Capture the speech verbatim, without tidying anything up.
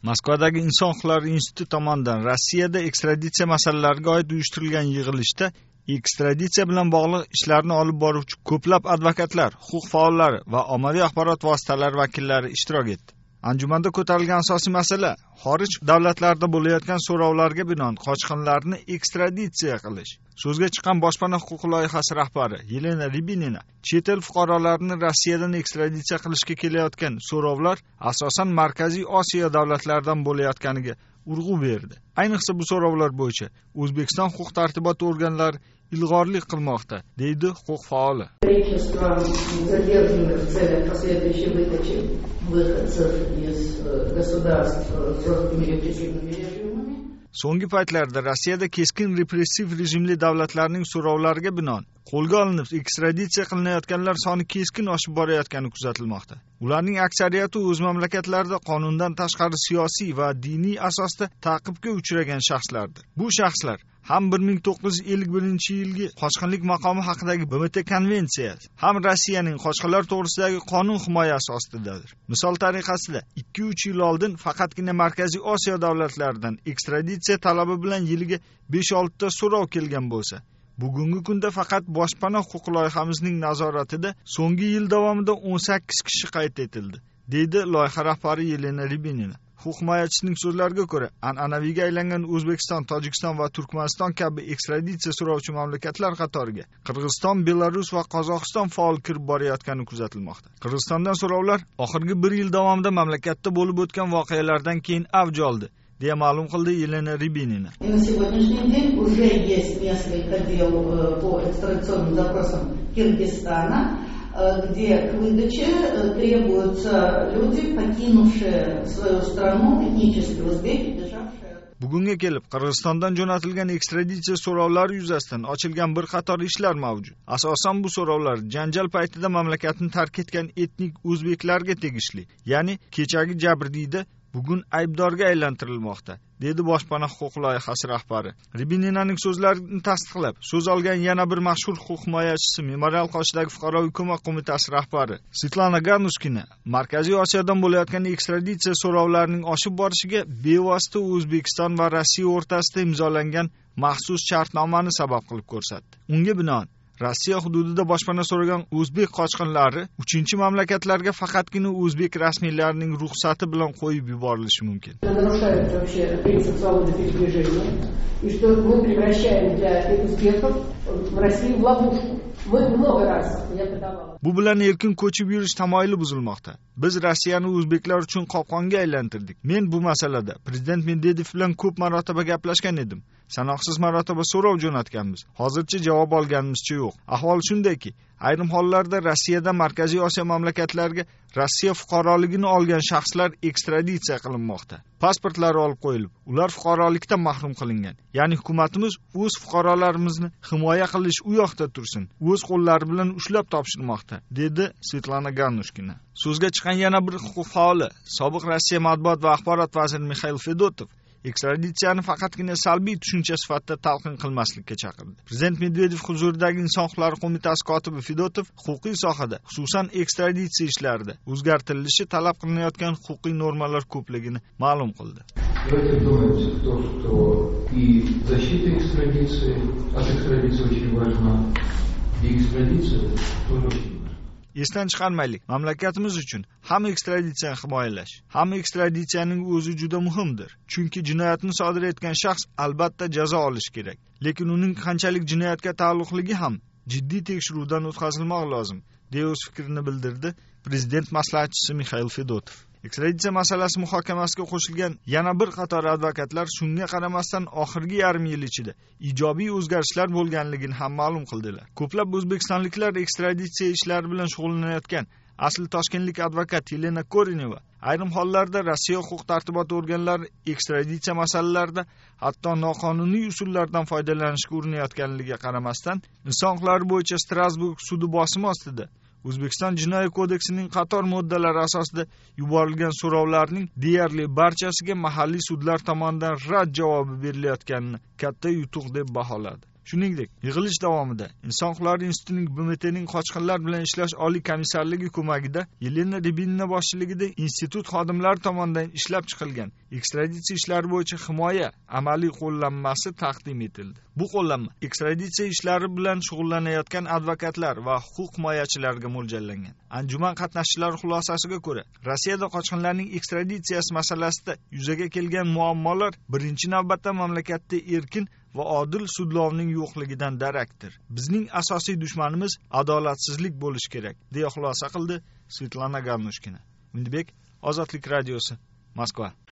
Moskvadagi Inson huquqlari instituti tomonidan Rossiyada ekstraditsiya masalalariga oid uyushtirilgan yig'ilishda ekstraditsiya bilan bog'liq ishlarni olib boruvchi ko'plab advokatlar, huquq faollari va ommaviy axborot vositalari vakillari ishtirok etdi. Anjumanda ko'tarilgan asosiy masala xorij davlatlarida bo'layotgan so'rovlarga binoan qochqinlarni ekstraditsiya qilish. So'zga chiqqan boshpana huquqi loyihasi rahbari Yelena Ribinina chet el fuqarolarini Rossiyadan ekstraditsiya qilishga kelayotgan so'rovlar asosan Markaziy Osiyo davlatlaridan bo'layotganiga urg'u berdi. Ayniqsa bu so'rovlar bo'yicha O'zbekiston huquq tartibot organlari ilg'orlik qilmoqda, deydi huquq faoli. So'nggi paytlarda Rossiyada keskin repressiv rejimli davlatlarning so'rovlariga binoan qo'lga olinib ekstraditsiya qilinayotganlar soni keskin oshib borayotgani kuzatilmoqda. Ularning aksariyati o'z mamlakatlarida qonundan tashqari siyosiy va diniy asosda ta'qibga uchragan shaxslardir. Bu shaxslar ham bir ming to'qqiz yuz ellik birinchi yilgi qochqinlik maqomi haqidagi B M T konvensiyasi, ham Rossiyaning qochqinlar to'g'risidagi qonun himoyasi ostidadir. Misol tariqasida ikki uch yil oldin faqatgina Markaziy Osiyo davlatlaridan ekstraditsiya talabi bilan yiliga besh olti ta so'rov kelgan bo'lsa, bugungi kunda faqat boshpana huquq loyihamizning nazoratida so'nggi yil davomida o'n sakkiz kishi qayd etildi, deydi loyiha rahbari Yelena Ribinina. Huquq himoyachisining so'zlariga ko'ra, an'anaviyga aylangan O'zbekiston, Tojikiston va Turkmaniston kabi ekstraditsiya so'rovchi mamlakatlar qatoriga Qirg'iziston, Belarus va Qozog'iston faol kirib borayotgani kuzatilmoqda. Qirg'izistondan so'rovlar oxirgi bir yil davomida mamlakatda bo'lib o'tgan voqealardan keyin avj oldi, deya ma'lum qildi Yelena Ribinina. На сегодняшний день уже есть несколько дел по экстрадиционным запросам Киргизстана, где к выдаче требуются люди, покинувшие свою страну, этнические узбеки, бежавшие. Bugunga kelib Qirg'izistondan jo'natilgan ekstraditsiya so'rovlari yuzasidan ochilgan bir qator ishlar mavjud. Asosan bu so'rovlar janjal paytida mamlakatni tark etgan etnik o'zbeklarga tegishli, ya'ni kechagi jabrdiyda bugun aybdorga aylantirilmoqda, dedi boshpana huquq loyihasi rahbari. Ribininaning so'zlarini tasdiqlab, so'z olgan yana bir mashhur huquq himoyachisi Memorial qoshidagi fuqaroviy ko'mak qo'mitasi rahbari Svetlana Ganushkina Markaziy Osiyodan bo'layotgan ekstraditsiya so'rovlarining oshib borishiga bevosita O'zbekiston va Rossiya o'rtasida imzolangan maxsus shartnomani sabab qilib ko'rsatdi. Unga binoan Rossiya hududida boshpana so'ragan o'zbek qochqinlari uchinchi mamlakatlarga faqatgina o'zbek rasmiylarining ruxsati bilan qo'yib yuborilishi mumkin. И что мы превращаем для узбеков в Россию в ловушку. Мы много раз, я подавала. Bu bilan erkin ko'chib yurish tamoyili buzilmoqda. Biz Rossiyani o'zbeklar uchun qopqonga aylantirdik. Men bu masalada Prezident Medvedev bilan ko'p marotaba gaplashgan edim. Sanoqsiz marotaba so'rov jo'natganmiz. Hozircha javob olganimizcha yo'q. Ahvol shundayki, ayrim hollarda Rossiyada Markaziy Osiyo mamlakatlariga Rossiya fuqaroligini olgan shaxslar ekstraditsiya qilinmoqda. Pasportlari olib qo'yilib, ular fuqarolikdan mahrum qilingan. Ya'ni hukumatimiz o'z fuqarolarimizni himoya qilish u yoqda tursin, o'z qo'llari bilan ushlab topshirmoqda, dedi Svetlana Ganushkina. So'zga chiqqan yana bir huquq faoli, sobiq Rossiya matbuot va axborot vaziri Mikhail Fedotov ekstraditsiyani faqatgina salbiy tushuncha sifatida talqin qilmaslikka chaqirdi. Prezident Medvedev huzuridagi Inson huquqlari qo'mitasi kotibi Fedotov huquqiy sohada, xususan ekstraditsiya ishlarida o'zgartirilishi talab qilinayotgan huquqiy normalar ko'pligini ma'lum qildi. Давайте вдумаемся в то, что и защита экстрадиции, от экстрадиции очень важна, и экстрадиция тоже очень важна. Esdan chiqarmaylik, mamlakatimiz uchun ham ekstraditsiyani himoyalash, ham ekstraditsiyaning o'zi juda muhimdir. Chunki jinoyatni sodir etgan shaxs albatta jazo olishi kerak, lekin uning qanchalik jinoyatga taalluqligi ham jiddiy tekshiruvdan o'tkazilmoq lozim, deya o'z fikrini bildirdi prezident maslahatchisi Mikhail Fedotov. Ekstraditsiya masalasi muhokamasiga qo'shilgan yana bir qator advokatlar shunga qaramasdan oxirgi yarim yil ichida ijobiy o'zgarishlar bo'lganligini ham ma'lum qildilar. Ko'plab o'zbekistonliklar ekstraditsiya ishlari bilan shug'ullanayotgan asl toshkentlik advokat Yelena Korineva ayrim hollarda Rossiya huquq tartibot organlari ekstraditsiya masalalarida hatto noqonuniy usullardan foydalanishga urinayotganligiga qaramasdan inson huquqlari bo'yicha Strasburg sudi bosimi ostida O'zbekiston Jinoiy kodeksining qator moddalari asosida yuborilgan so'rovlarning deyarli barchasiga mahalliy sudlar tomonidan rad javobi berilayotganini katta yutuq deb baholadi. Shuningdek, yig'ilish davomida Inson huquqlari institutining B M T'ning qochqinlar bilan ishlash oliy komissarligi ko'magida Yelena Rybinina boshchiligida institut xodimlari tomonidan ishlab chiqilgan ekstraditsiya ishlari bo'yicha himoya amaliy qo'llanmasi taqdim etildi. Bu qo'llanma ekstraditsiya ishlari bilan shug'ullanayotgan advokatlar va huquq himoyachilarga mo'ljallangan. Anjuman qatnashchilari xulosasiga ko'ra, Rossiyada qochqinlarning ekstraditsiyasi masalasida yuzaga kelgan muammolar birinchi navbatda mamlakatda erkin va odil sudlovning yo'qligidan darakdir. Bizning asosiy dushmanimiz adolatsizlik bo'lishi kerak, deya xulosa qildi Svetlana Garnushkina. Mindibek, Ozodlik radiosi, Moskva.